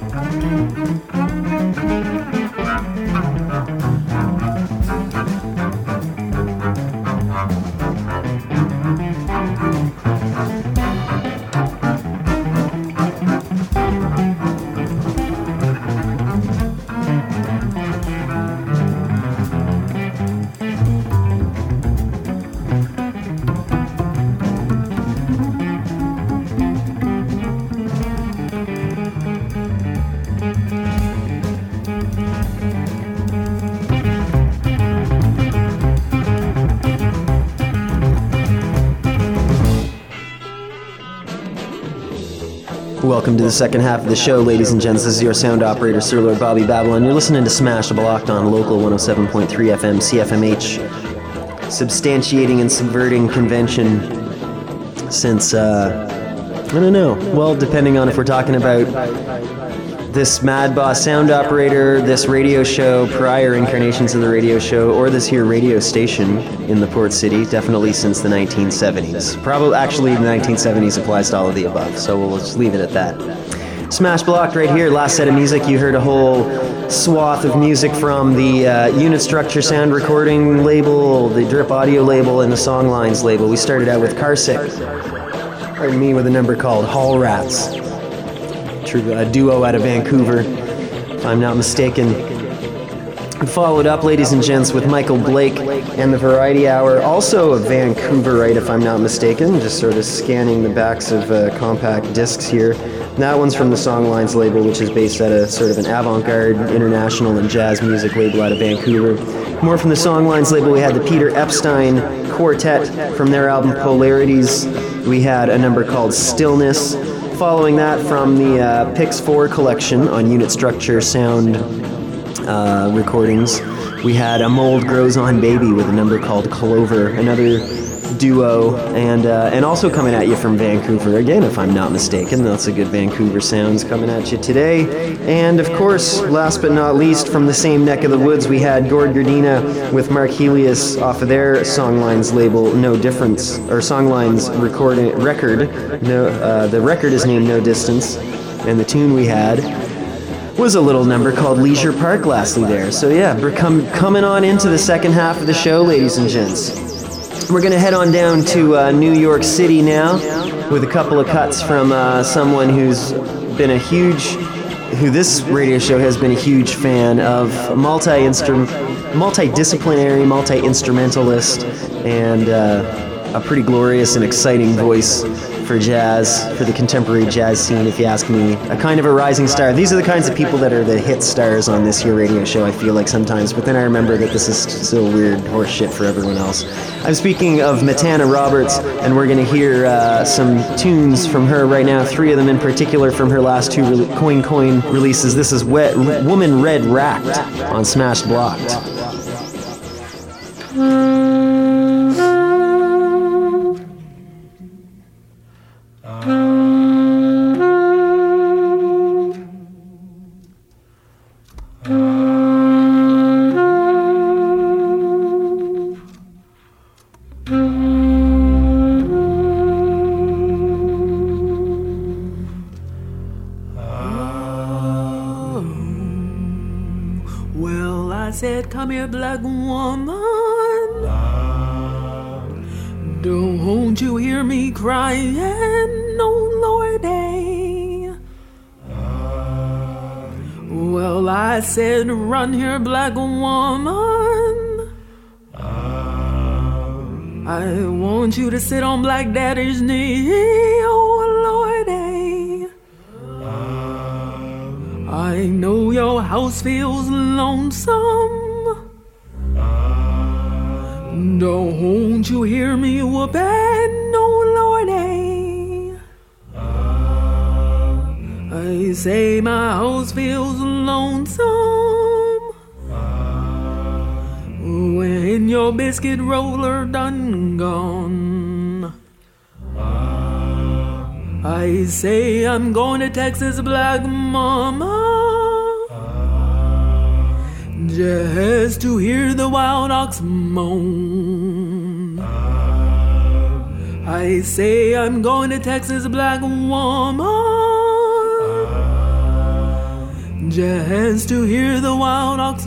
Welcome to the second half of the show, ladies and gents. This is your sound operator, Sir Lord Bobby Babylon. You're listening to Smash Blocked on Local 107.3 FM, CFMH, substantiating and subverting convention since, I don't know. Well, depending on if we're talking about this Mad Boss sound operator, this radio show, prior incarnations of the radio show, or this here radio station in the Port City, definitely since the 1970s. Probably, actually, the 1970s applies to all of the above, so we'll just leave it at that. Smash Blocked right here, last set of music. You heard a whole swath of music from the Unit Structure sound recording label, the Drip Audio label, and the Songlines label. We started out with Carsick, pardon me, with a number called Hall Rats. A duo out of Vancouver, if I'm not mistaken. Followed up, ladies and gents, with Michael Blake and the Variety Hour, also a Vancouverite, if I'm not mistaken. Just sort of scanning the backs of compact discs here. That one's from the Songlines label, which is based at a sort of an avant-garde, international, and jazz music label out of Vancouver. More from the Songlines label, we had the Peter Epstein Quartet from their album Polarities. We had a number called Stillness. Following that, from the Pix 4 collection on Unit Structure sound recordings, we had A Mold Grows on Baby with a number called Clover, another duo, and also coming at you from Vancouver again, if I'm not mistaken. Lots of good Vancouver sounds coming at you today. And of course, last but not least, from the same neck of the woods, we had Gord Gardina with Mark Helios off of their Songlines label, No Difference, or Songlines record. The record is named No Distance, and the tune we had was a little number called Leisure Park lastly there. So yeah, we're coming on into the second half of the show, ladies and gents. We're going to head on down to New York City now with a couple of cuts from someone who this radio show has been a huge fan of, multidisciplinary, multi-instrumentalist, and a pretty glorious and exciting voice for jazz, for the contemporary jazz scene, if you ask me. A kind of a rising star. These are the kinds of people that are the hit stars on this here radio show, I feel like sometimes, but then I remember that this is still weird horse shit for everyone else. I'm speaking of Matana Roberts, and we're going to hear some tunes from her right now, 3 of them in particular from her last 2 Coin releases. This is Woman Red Racked on Smashed Blocked. Come here, black woman. Don't you hear me crying, oh Lordy. Well, I said, run here, black woman. I want you to sit on Black Daddy's knee, oh Lordy. I know your house feels lonesome. Don't you hear me whooping, oh Lordy. I say my house feels lonesome when your biscuit roller done gone. I say I'm going to Texas, black mama, just to hear the wild ox moan. I say I'm going to Texas, black woman, just to hear the wild ox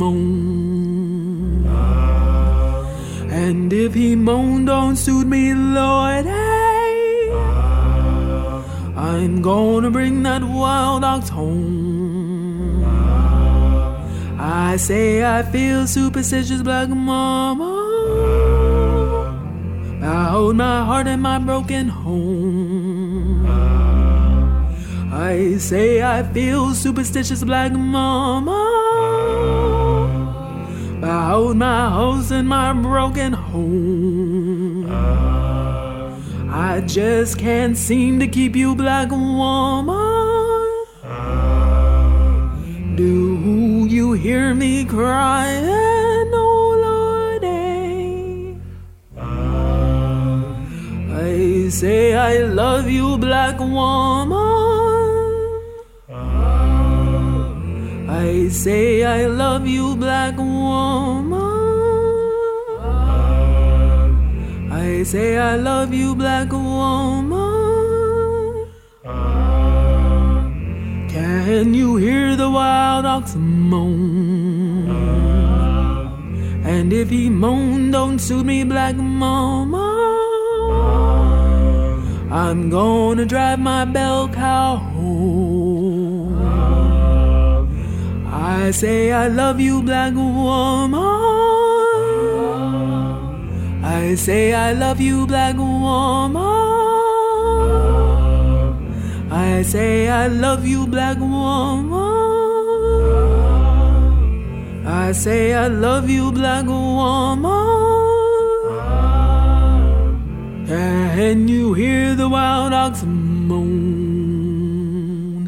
moan. And if he moan don't suit me, Lord, hey, I'm gonna bring that wild ox home. I say I feel superstitious, black mama, about my heart and my broken home. I say I feel superstitious, black mama, about my house and my broken home. I just can't seem to keep you, black woman. Do you hear me crying, oh Lordy? I say I love you, black woman. I say I love you, black woman. I say I love you, black woman. Can you hear the wild ox moan? And if he moan don't suit me, black mama, I'm gonna drive my bell cow home. I say I love you, black woman. I say I love you, black woman. I say I love you, black woman. I say I love you, black woman. Can you hear the wild ox moan?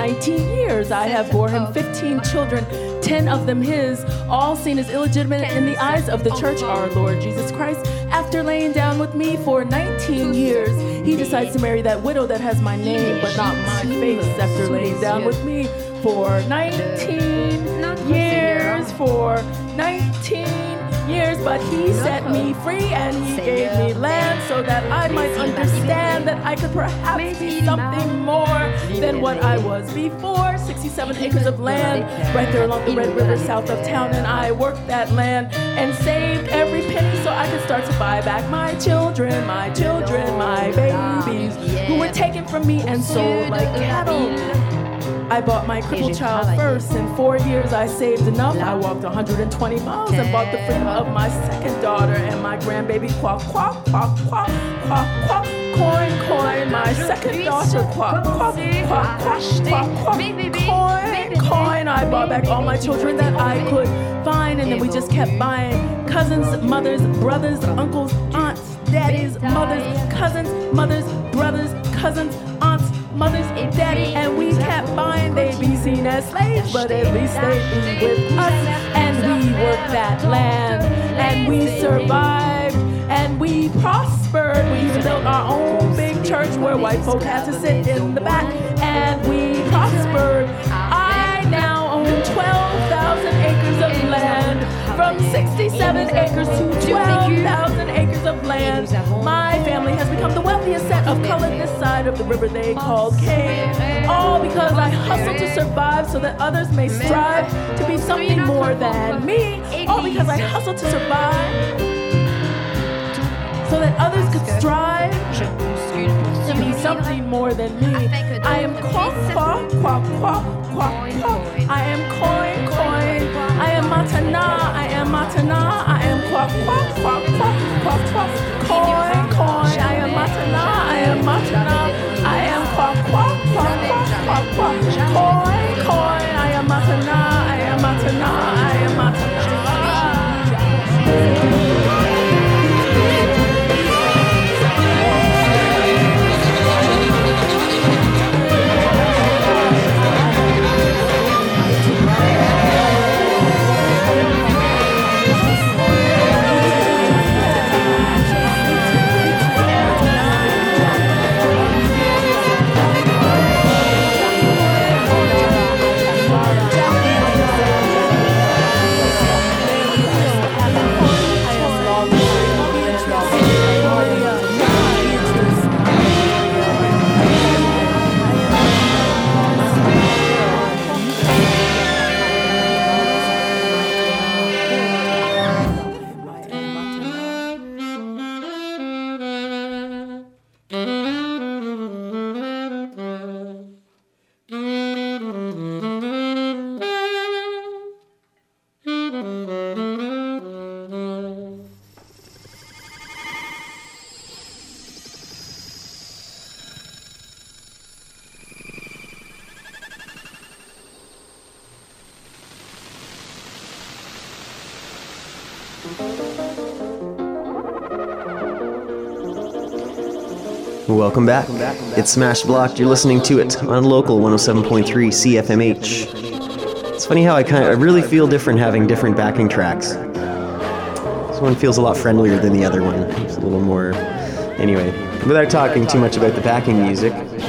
19 years. I have bore him 15 children, 10 of them his, all seen as illegitimate in the eyes of the church, our Lord Jesus Christ. After laying down with me for 19 years, he decides to marry that widow that has my name but not my face. After laying down with me for 19 years, but he set me free and he gave me land so that I might understand that I could perhaps be something more than what I was before. 67 acres of land right there along the Red River south of town, and I worked that land and saved every penny so I could start to buy back my children, my babies who were taken from me and sold like cattle. I bought my crippled child first. In 4 years I saved enough. I walked 120 miles and bought the freedom of my second daughter and my grandbaby. Quack, quack, quack, quack, quack, quack. Coin, coin, my second daughter. Quack, quack, quack, quack, quack, quack. Coin, coin. I bought back all my children that I could find, and then we just kept buying cousins, mothers, brothers, uncles, aunts, daddies, mothers, cousins, mothers, brothers, cousins, aunts, mothers, daddy, and we kept buying. They'd be seen as slaves, but at least they'd be with us. And we worked that land, and we survived, and we prospered. We built our own big church where white folk had to sit in the back, and we prospered. I now own 12,000 acres of land, from 67 acres to 12,000 acres of land. My family has become the wealthiest set of color this side of the river they call Cave. All because I hustle to survive so that others may strive to be something more than me. All because I hustle to survive so that others could strive to be something more than me. I am quack, quack, quack, quack, quack, quack. I am coin, coin. I am matana, I am matana. I am quack, quack, quack, quack, quack, quack. Coin, coin. I am matana, I am matana. I am quack, quack, quack, quack, quack, quack. Coin, coin. I am matana, I am matana. I am matana. Welcome back. It's Smash Blocked. You're listening to it on local 107.3 CFMH. It's funny how I really feel different having different backing tracks. This one feels a lot friendlier than the other one. It's a little more... Anyway, without talking too much about the backing music,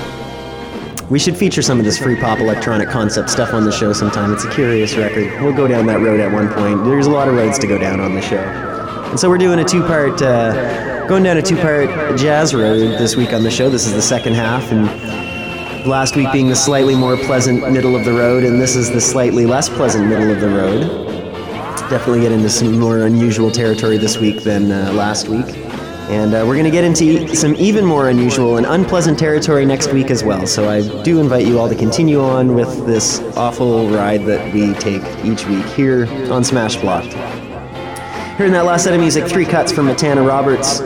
we should feature some of this free pop electronic concept stuff on the show sometime. It's a curious record. We'll go down that road at one point. There's a lot of roads to go down on the show. And so we're doing a two-part... going down a two-part jazz road this week on the show. This is the second half, and last week being the slightly more pleasant middle of the road, and this is the slightly less pleasant middle of the road. Definitely get into some more unusual territory this week than last week. And we're going to get into some even more unusual and unpleasant territory next week as well. So I do invite you all to continue on with this awful ride that we take each week here on Smash Blocked. Hearing that last set of music, 3 cuts from Matana Roberts.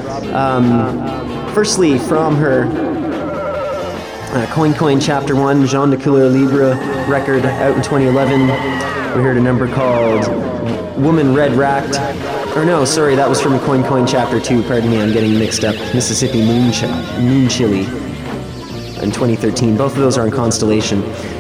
Firstly, from her Coin Coin Chapter 1, Jean de Couleur Libre record out in 2011. We heard a number called Woman Red Racked. Or no, sorry, that was from Coin Coin Chapter 2. Pardon me, I'm getting mixed up. Mississippi Moon Chili in 2013. Both of those are on Constellation.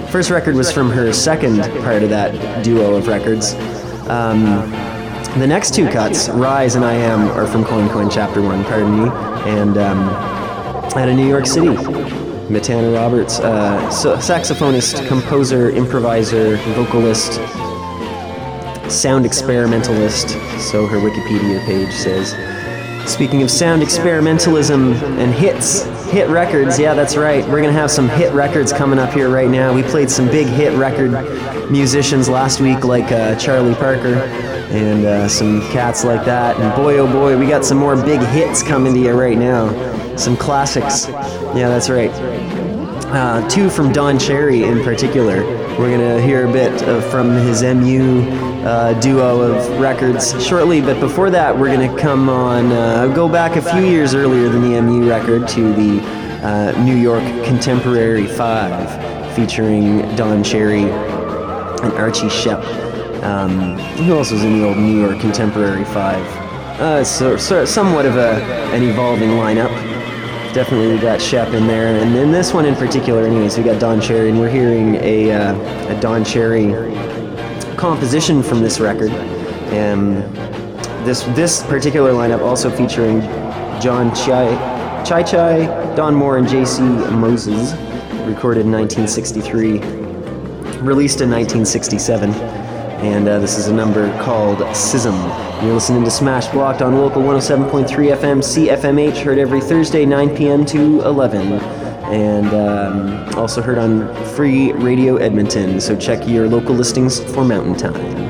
First record was from her second part of that duo of records. The next two cuts, Rise and I Am, are from Coin Coin Chapter 1, pardon me, and out of New York City. Matana Roberts, saxophonist, composer, improviser, vocalist, sound experimentalist, so her Wikipedia page says. Speaking of sound experimentalism and hit records, yeah, that's right. We're going to have some hit records coming up here right now. We played some big hit record musicians last week, like Charlie Parker and some cats like that. And boy, oh boy, we got some more big hits coming to you right now. Some classics. Yeah, that's right. Two from Don Cherry in particular. We're going to hear a bit from his MU duo of records shortly, but before that we're going to come on, go back a few years earlier than the MU record to the New York Contemporary 5 featuring Don Cherry and Archie Shepp, who also was in the old New York Contemporary 5. So somewhat of an evolving lineup. Definitely we got Shepp in there, and then this one in particular anyways, we got Don Cherry, and we're hearing a Don Cherry composition from this record. And this particular lineup also featuring John Chai, Don Moore, and J.C. Moses, recorded in 1963, released in 1967. And this is a number called Schism. You're listening to Smash Blocked on local 107.3 FM CFMH, heard every Thursday 9 p.m. to 11. And also heard on Free Radio Edmonton, so check your local listings for Mountain Time.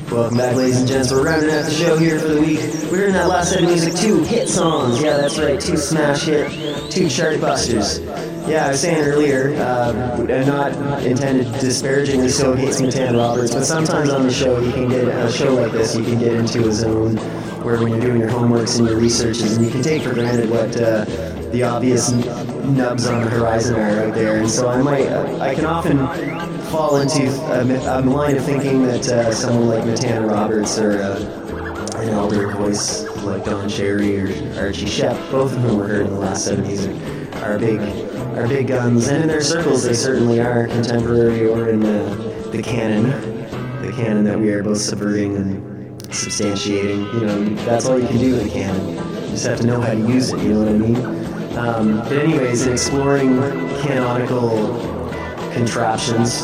Welcome back, ladies and gents. We're rounding out the show here for the week. We're in that last set of music, 2 hit songs. Yeah, that's right, 2 smash hit, 2 chart busters. Yeah, I was saying earlier, not intended disparagingly so against Montana Roberts, but sometimes on the show, you can get a show like this, you can get into a zone where when you're doing your homeworks and your researches, and you can take for granted what the obvious nubs on the horizon are out there. And so I can often fall into a line of thinking that someone like Montana Roberts or an elder voice like Don Cherry or Archie Shepp, both of whom were heard in the last set of music, are big guns, and in their circles they certainly are, contemporary or in the canon that we are both subverting and substantiating. You know, that's all you can do in a canon. You just have to know how to use it, you know what I mean? But anyways, in exploring canonical contraptions,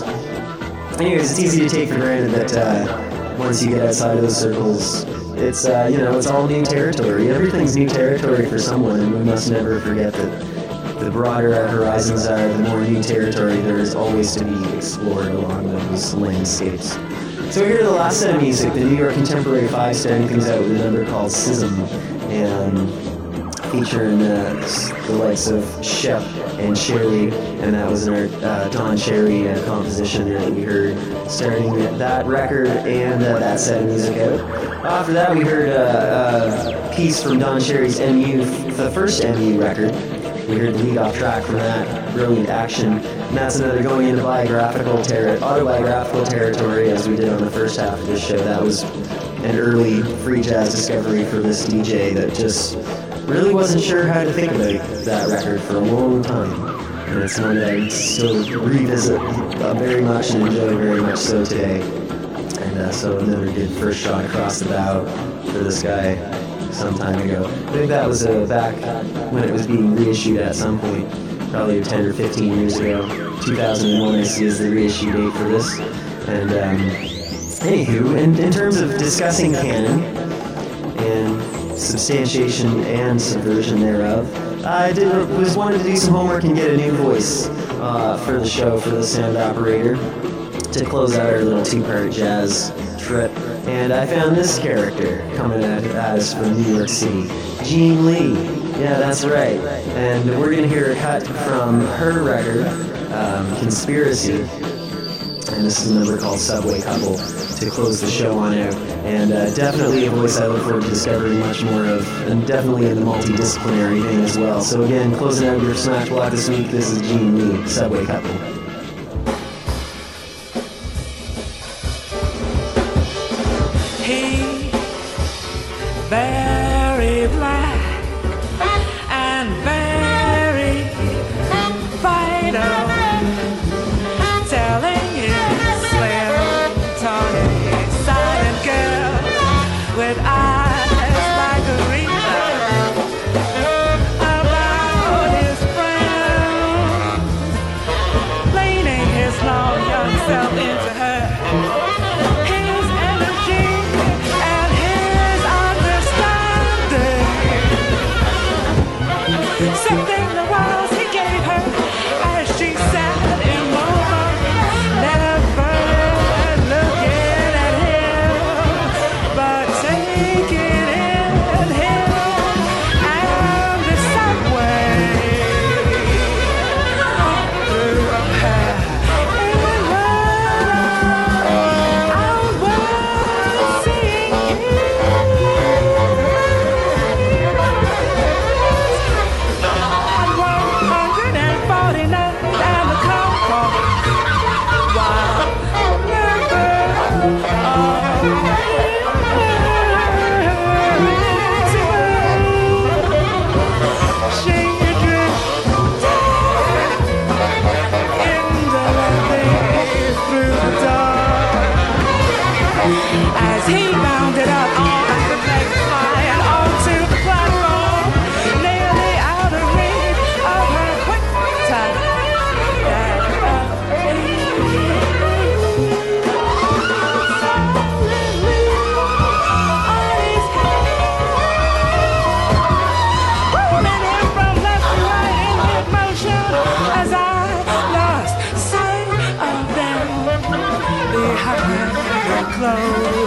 it's easy to take for granted that once you get outside of those circles, it's it's all new territory. Everything's new territory for someone, and we must never forget that the broader our horizons are, the more new territory there is always to be explored along those landscapes. So here, the last set of music, the New York Contemporary 5 starting things out with a number called Schism, and featuring the likes of Shepp and Cherry, and that was our Don Cherry composition that we heard starting that record and that set of music out. After that, we heard a piece from Don Cherry's MU, the first MU record. We heard the lead-off track from that, Brilliant Action, and that's another going into autobiographical territory, as we did on the first half of this show. That was an early free jazz discovery for this DJ that just really wasn't sure how to think about that record for a long time. And it's one that I still revisit very much and enjoy very much so today. And so another good first shot across the bow for this guy some time ago. I think that was back when it was being reissued at some point, probably 10 or 15 years ago. 2001 I see is the reissue date for this. And anywho, in terms of discussing canon and substantiation and subversion thereof, I wanted to do some homework and get a new voice for the show, for the sound operator, to close out our little 2-part jazz trip. And I found this character coming at us from New York City, Jean Lee. Yeah, that's right. And we're going to hear a cut from her record, Conspiracy. And this is a number called Subway Couple to close the show on out. And definitely a voice I look forward to discovering much more of, and definitely in the multidisciplinary thing as well. So again, closing out your Smash Block this week, this is Jean Lee, Subway Couple. Very black and very vital, telling his slim, tawny, silent girl with eyes like a reaper about his friends, leaning his long young self into her. Something the walls he gave her as she sat immobile, never looking at him, but taking in him and the subway through her. I was seeing you. 149 and the Concord, while never she drifted indolently through the dark as he bounded up on the next line onto the platform, nearly out of reach of her quick touch. As I lost sight of them behind the clothes.